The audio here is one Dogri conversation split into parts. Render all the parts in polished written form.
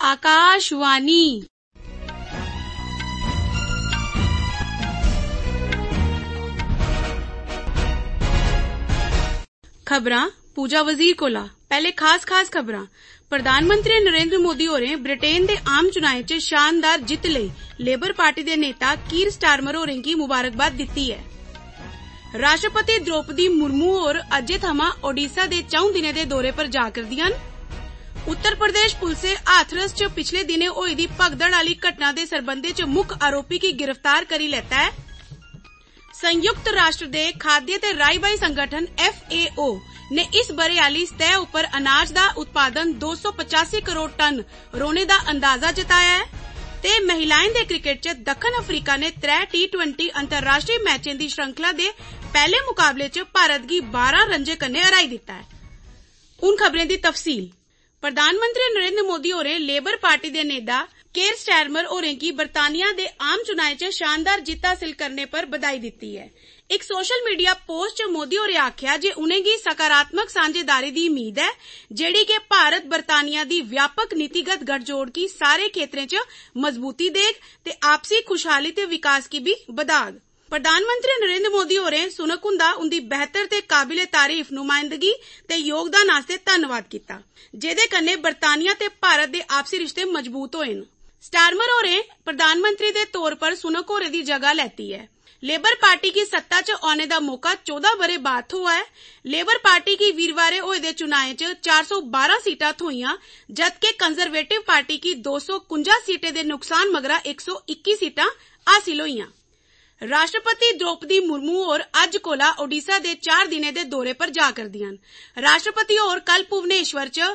आकाशवाणी। खबरां पूजा वजीर कोला। पहले खास खबरां। प्रधानमंत्री नरेंद्र मोदी होरें ब्रिटेन दे आम चुनाएं च शानदार जित्त लेई लेबर पार्टी दे नेता कीर स्टारमर होरें गी मुबारकबाद दित्ती है। राष्ट्रपति द्रौपदी मुर्मू होर अज्जै थमां ओडिशा दे 4 दिनें दे दौरे पर जा करदियां न। उत्तर प्रदेश पुलसै हाथरस च पिछले दिनें होई दी भगदड़ आली घटना दे सरबंधै च मुक्ख आरोपी गी गिरफ्तार करी लैता है। संयुक्त राष्ट्र दे खाद्य ते राई-बाई संगठन FAO ने इस बरे आली सतह उपर अनाज दा उत्पादन 285 करोड़ टन रोने दा अंदाजा जताया है ते महिलाएं दे क्रिकेट च दक्खन अफ्रीका ने 3 T20 अंतरराष्ट्रीय मैचें दी श्रृंखला दे पहले मुकाबले च भारत गी 12 रन्जे कन्नै हराई दित्ता है। हुन खबरें दी तफसील। प्रधानमंत्री नरेंद्र मोदी होरें लेबर पार्टी दे नेता कीर स्टारमर होरें गी बरतानिया दे आम चुनाएं च शानदार जित्त हासिल करने पर बधाई दित्ती है। एक सोशल मीडिया पोस्ट च मोदी होरें आख्या जे उनेंगी सकारात्मक सांझेदारी दी उम्मीद है जेड़ी के भारत बरतानिया दी व्यापक नीतिगत गठजोड़ की सारे खेत्रें च मजबूती देग ते आपसी खुशहाली ते विकास की भी बधाग। प्रधानमंत्री नरेंद्र मोदी होरें सुनक हुंदा उंदी बेहतर ते काबिले तारीफ नुमाइंदगी ते योगदान आस्ते धन्नवाद कीता जेदे कन्नै बरतानिया ते भारत दे आपसी रिश्ते मजबूत होए न। स्टारमर होरें प्रधानमंत्री दे तौर पर सुनक होरें दी जगह लैती है। लेबर पार्टी की सत्ता च औने दा मौका 14 बरे बाद थ्होआ है। लेबर पार्टी की वीरवारे होए दे चुनाएं च 412 सीटां थ्होईयां जदकि कंजरवेटिव पार्टी की 251 सीटें दे नुकसान मगरा 121 सीटां हासिल होईयां। राष्ट्रपति द्रौपदी मुर्मू होर अज्ज कोला ओडिशा दे 4 दिनें दे दौरे पर जा करदियां न। राष्ट्रपति होर कल भुवनेश्वर च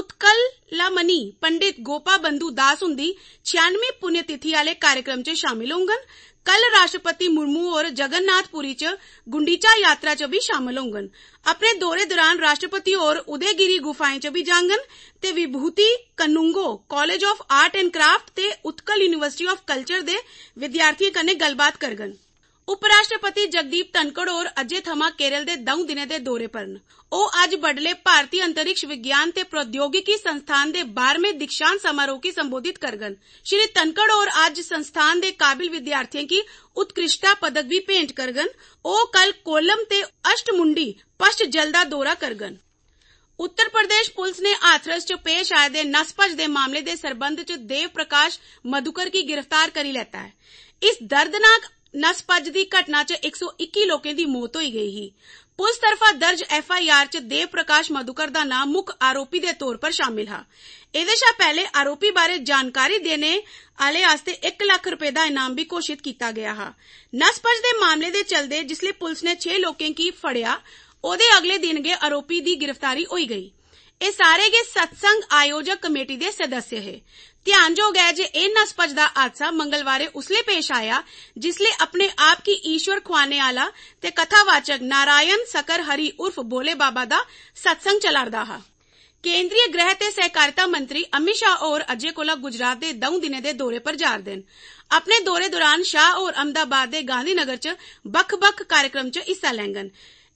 उत्कलमणि पंडित गोपा बंधु दास हुंदी 96वीं पुण्यतिथि आले कार्यक्रम च शामिल होंगन। कल राष्ट्रपति मुर्मू होर जगन्नाथपुरी च गुंडीचा यात्रा च भी शामिल होंगन। अपने दौरे दौरान राष्ट्रपति होर उदयगिरी गुफाएं च भी जांगन ते Vibhuti Kanungo college of art and craft ते उत्कल यूनिवर्सिटी ऑफ कल्चर दे विद्यार्थियों कन्नै गलबात करगन। उपराष्ट्रपति जगदीप धनखड़ होर अज्जै थमां केरल दे 2 दिनें दे दौरे पर न। ओ अज्ज बडले भारतीय अंतरिक्ष विज्ञान ते प्रौद्योगिकी संस्थान दे 12वें दीक्षांत समारोह की संबोधित करगन। श्री धनखड़ होर अज्ज संस्थान दे काबिल विद्यार्थियों की उत्कृष्टता पदक भी भेंट करगन। ओ कल कोल्लम ते अष्टमुंडी पश्च जल दा दौरा करगन। उत्तर प्रदेश पुलिस ने हाथरस च पेश आए दे नसभज दे मामले दे सरबंध च देव प्रकाश मधुकर की गिरफ्तार करी लैता है। इस दर्दनाक नसभज दी घटना च 121 लोकें दी मौत होई गई ही। पुलिस तरफा दर्ज FIR च देव प्रकाश मधुकर दा नाम मुक्ख आरोपी दे तौर पर शामिल हा। एदे शा पहले आरोपी बारे जानकारी देने आले आस्ते 1 लाख रुपए दा इनाम भी घोषित किया गया हा। नसभज दे मामले दे चलदे जिसले पुलिस ने 6 लोकें की फड़िया ओदे अगले दिन गै आरोपी दी गिरफ्तारी होई गई। ए सारे गै सत्संग आयोजक कमेटी दे सदस्य है। ध्यानजोग है जे ए नसभज दा हादसा मंगलवारे उसले पेश आया जिसले अपने आप की ईश्वर खुआने आला ते कथावाचक नारायण सकर हरि उर्फ भोले बाबा दा सत्संग चलारदा हा। केंद्रीय गृह ते सहकारिता मंत्री अमित शाह होर अज्जै कोला गुजरात दे 2 दिनें दे दौरे पर जा'रदे न। अपने दौरे दौरान शाह होर अहमदाबाद दे गांधीनगर च बक्ख-बक्ख कार्यक्रम च हिस्सा लैंगन।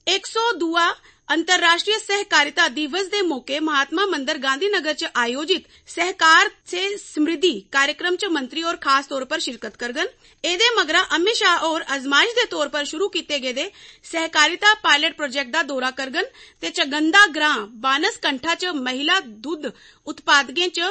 102वां अंतर्राष्ट्रीय सहकारिता दिवस दे मौके महात्मा मंदिर गांधीनगर च आयोजित सहकार से समृद्धि कार्यक्रम च मंत्री और खास तौर पर शिरकत करगन। एदे मगरा अमित शाह और आजमाइश दे तौर पर शुरू कीते गेदे सहकारिता पायलट प्रोजेक्ट दा दौरा करगन ते चगंदा ग्रां बानसकंठा च महिला दुध उत्पादकें च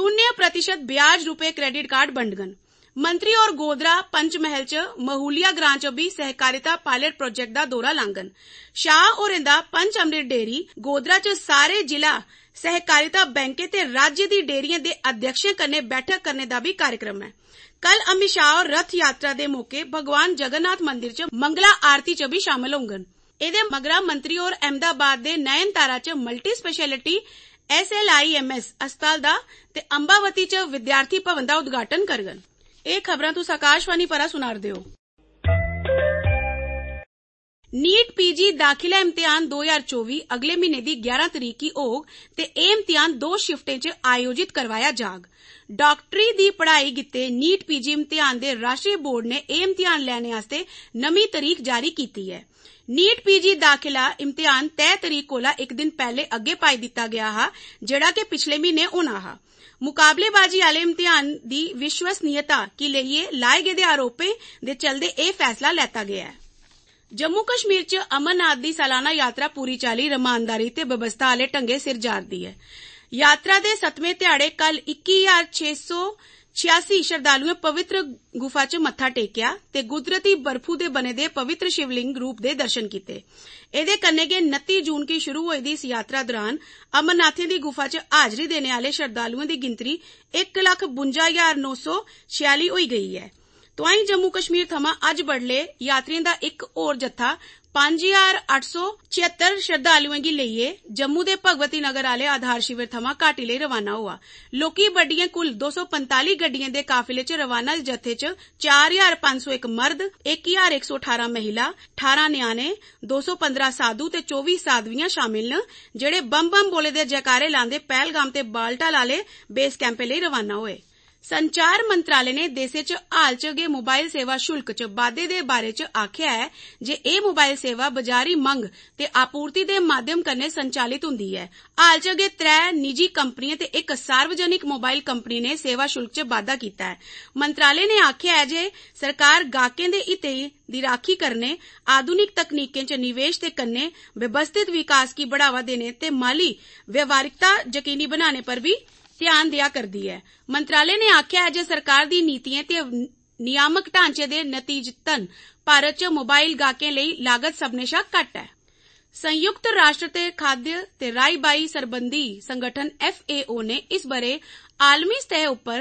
0% ब्याज रुपए क्रेडिट कार्ड बंडगन। मंत्री और गोधरा पंचमहल च महूलिया ग्रां च भी सहकारिता पायलट प्रोजेक्ट दा दौरा लांगन। शाह होरें दा पंच अमृत डेयरी गोधरा च सारे जिला सहकारिता बैंकें ते राज्य दी डेयरियां दे अध्यक्षें कन्नै बैठक करने दा भी कार्यक्रम है। कल अमित शाह और रथ यात्रा दे मौके भगवान जगन्नाथ मंदिर च मंगला आरती च भी शामिल होंगन। एदे मगरा मंत्री और अहमदाबाद दे नयनतारा च मल्टी स्पेशलिटी SLIMS अस्पताल दा ते अंबावती च विद्यार्थी भवन दा उद्घाटन करगन। ਇਹ ਖਬਰਾਂ ਤੁਸੀਂ ਆਕਾਸ਼ਵਾਣੀ ਪਰਾ ਸੁਣਾਰਦੇ ਹੋ। नीट PG दाखिला इम्तिहान 2024 अगले महीने दी 11 तरीक की होग ते ਇਹ इम्तिहान 2 शिफ्टें च आयोजित करवाया जाग। डॉक्टरी दी पढ़ाई गित्ते नीट PG इम्तिहान दे राष्ट्रीय बोर्ड ने ਇਹ इम्तिहान लैने आस्ते नवीं तरीक जारी कीती है। नीट PG दाखिला इम्तिहान तय तरीक कोला एक दिन पहले अगे पाई दिता गया हा जेड़ा कि पिछले महीने होना हा। मुकाबलेबाजी आले इम्तिहान दी विश्वसनीयता की लेइये लाए गेदे आरोपें दे चलदे यह फैसला लैता गया है। जम्मू कश्मीर च अमरनाथ दी सालाना यात्रा पूरी चाली रमानदारी ते व्यवस्था आले ढंगे सिर जारदी है। यात्रा दे 7वें ध्याड़े कल 21,686 श्रद्धालुएं पवित्र गुफा च मत्था टेकिया ते कुदरती बर्फू दे बने दे पवित्र शिवलिंग रूप दे दर्शन कीते। एदे कन्ने गै 29 जून की शुरू होई दी इस यात्रा दौरान अमरनाथें दी गुफा च हाजरी देने आले श्रद्धालुएं दी गिनतरी 1,52,946 होई गई है। तोआईं जम्मू कश्मीर थमां अज बडले यात्रियों दा इक होर जत्था 5,876 श्रद्धालुएं गी लेइयै जम्मू दे भगवती नगर आले आधार शिविर थमां घाटी लेई रवाना हुआ। लोकी बड्डियां कुल 245 गड्डियां दे काफिले च रवाना जत्थे च 4,501 मर्द, 1,118 महिला, 18 न्याणे, 215 साधु ते 24 साधवियां शामिल न, जेड़े बम बम बोले दे जयकारे लांदे पहलगाम ते बालटाल आले बेस कैंपे लेई रवाना होए। संचार मंत्रालय ने देशे च हाल च गै मोबाइल सेवा शुल्क च बाद्धे दे बारे च आख्या है जे एह मोबाइल सेवा बजारी मंग ते आपूर्ति दे माध्यम कन्नै संचालित हुंदी है। हाल च गै 3 निजी कंपनियां ते एक सार्वजनिक मोबाइल कंपनी ने सेवा शुल्क च बाद्धा कीता है। मंत्रालय ने आख्या है जे सरकार गाहकें दे हितें दी राखी करने, आधुनिक तकनीकें च निवेश ते कन्नै व्यवस्थित विकास गी बढ़ावा देने ते माली व्यवहारिकता यकीनी बनाने पर भी ध्यान दिया करदी है। मंत्रालय ने आख्या है जे सरकार दी नीतियां ते नियामक ढांचे दे नतीजतन भारत च मोबाइल गाहकें लेई लागत सभनें शा घट्ट है। संयुक्त राष्ट्र ते खाद्य ते राई-बाई सरबंधी संगठन FAO ने इस बरे आलमी सतह उपर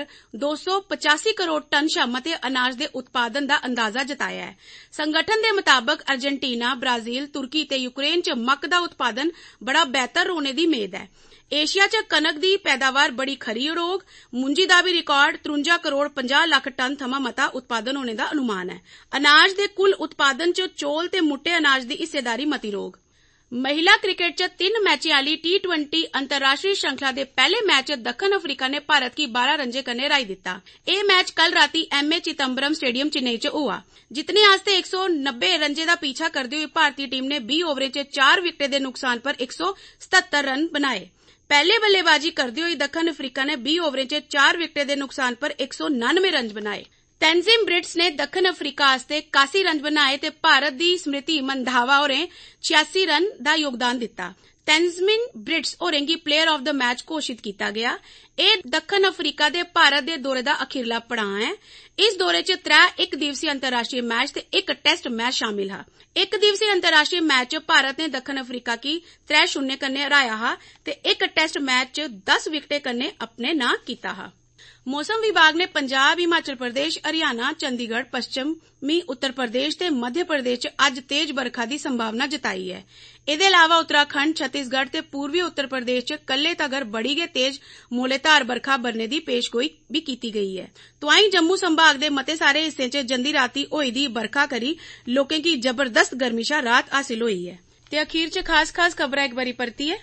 285 करोड़ टन शा मते अनाज दे उत्पादन दा अंदाजा जताया है। संगठन दे मुताबक अर्जेंटीना, ब्राजील, तुर्की ते यूक्रेन च मक्क दा उत्पादन बड़ा बेहतर होने दी मेद है। एशिया च कनक दी पैदावार बड़ी खरी रौह्ग। मुंजी दा भी रिकार्ड 53 करोड़ 50 लख टन थमां मता उत्पादन होने दा अनुमान है। अनाज दे कुल उत्पादन च चौल ते मुट्टे अनाज दी हिस्सेदारी मती रौह्ग। महिला क्रिकेट च 3 मैचें आली T20 अंतर्राष्ट्रीय श्रृंखला दे पहले मैच च दक्खन अफ्रीका ने भारत गी 12 रन्जे कन्नै हराई दित्ता। एह मैच कल राती MA चिदंबरम स्टेडियम चेन्नई च हुआ। जितने आस्ते 190 रन्जे दा पीछा करदे होई भारतीय टीम ने 20 ओवरें च 4 विकेटें दे नुकसान पर 177 रन बनाए। पहले बल्लेबाजी करदे होई दक्खन अफ्रीका ने 20 ओवरें च 4 विकेटें दे नुकसान पर 199 रन बनाए। तंजीम ब्रिट्स ने दक्खन अफ्रीका आस्ते 81 रन बनाए ते भारत दी स्मृति मंधावा होरें 86 रन दा योगदान दित्ता। तंजीम ब्रिट्स होरें गी प्लेयर ऑफ द मैच घोषित किया गया। एह दक्खन अफ्रीका दे भारत दे दौरे दा अखीरला पड़ाव है। इस दौरे च 3 इक दिवसीय अंतर्राष्ट्रीय मैच ते एक टेस्ट मैच शामिल हा। एक दिवसीय अंतर्राष्ट्रीय मैच च भारत ने दक्खन अफ्रीका गी 3-0 कन्नै हराया हा ते एक टेस्ट मैच च 10 विकेटें कन्नै अपने नां कीता हा। मौसम विभाग ने पंजाब, हिमाचल प्रदेश, हरियाणा, चंडीगढ़, पश्चिमी उत्तर प्रदेश ते मध्य प्रदेश च अज तेज बरखा दी संभावना जताई है। एदे अलावा उत्तराखंड, छत्तीसगढ़ ते पूर्वी उत्तर प्रदेश च कल्ले तगर बड़ी गै तेज मोलेधार बरखा बरने दी पेशगोई भी कीती गई है। तोआईं जम्मू संभाग दे मते सारे हिस्सें च जंदी राती होई दी बरखा करी लोकें गी जबरदस्त गर्मी शा राहत हासिल होई है। ते अखीर च खास खबरां एक बारी परतियै।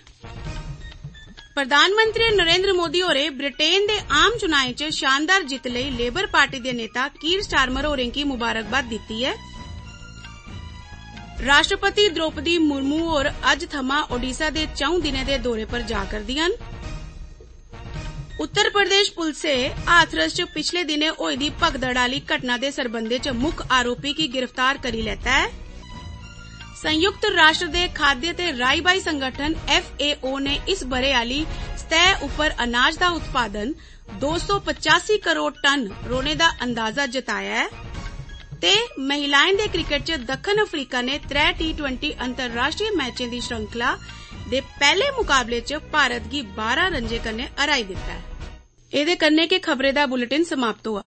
प्रधानमंत्री नरेंद्र मोदी होरें ब्रिटेन दे आम चुनाएं च शानदार जित लेई लेबर पार्टी दे नेता कीर स्टारमर होरें गी मुबारकबाद दित्ती है। राष्ट्रपति द्रौपदी मुर्मू होर अज थमां ओडिशा दे 4 दिनें दे दौरे पर जा करदियां न। उत्तर प्रदेश पुलसे हाथरस च पिछले दिनें होई दी भगदड़ आली घटना दे सरबंधे च मुक्ख आरोपी गी गिरफ्तार करी लैता है। संयुक्त राष्ट्र दे खाद्य ते राई-बाई संगठन FAO ने इस बरे आली सतह उपर अनाज दा उत्पादन 285 करोड़ टन रोने दा अंदाजा जताया है ते महिलाएं दे क्रिकेट च दक्खन अफ्रीका ने 3 T20 अंतर्राष्ट्रीय मैचें दी श्रृंखला दे पहले मुकाबले च भारत गी 12 रन्जे कन्नै हराई दित्ता है। एदे कन्नै के खबरें दा बुलेटिन समाप्त हुआ।